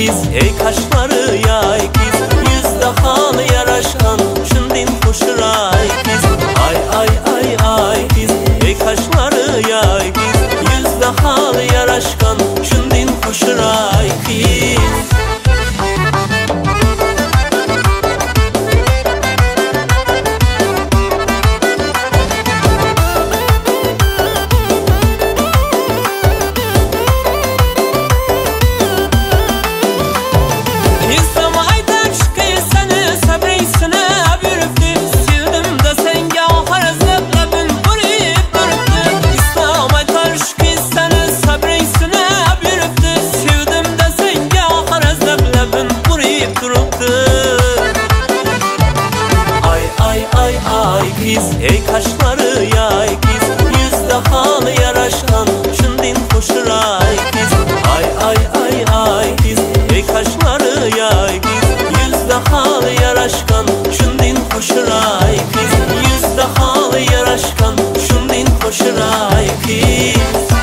kız, ey kaşları yay kız, yüzde halı yaraşan şundin hoşur ay kız. Ay ay ay ay kız, ey kaşları yay kız, yüzde halı yaraşkan şundin hoşur ay kız. Kız, ey kaşları yay kız, yüzde halı yaraşan şundin hoşur ay kız. Ay ay ay ay kız, ey kaşları yay kız, yüzde halı yaraşkan şundin hoşur ay kız. Yüzde halı yaraşkan şundin hoşur ay kız.